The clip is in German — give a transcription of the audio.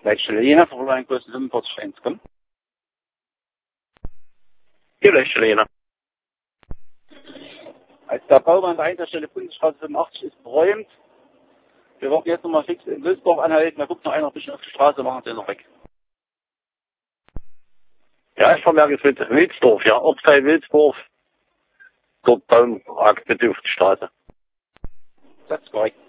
Leitstelle Verleihung kostet 45 Cent, komm. Hier Leitstelle. Als der Bau an der Einsatzstelle Bundesstraße 85 ist beräumt. Wir wollten jetzt nochmal fix in Wilsdorf anhalten. Da guckt noch einer ein bisschen auf die Straße, machen den noch weg. Ja, ich vermerke es mit Wilsdorf, ja. Ortsteil Wilsdorf. Dort Baum ragt bitte auf die Straße. Das ist korrekt.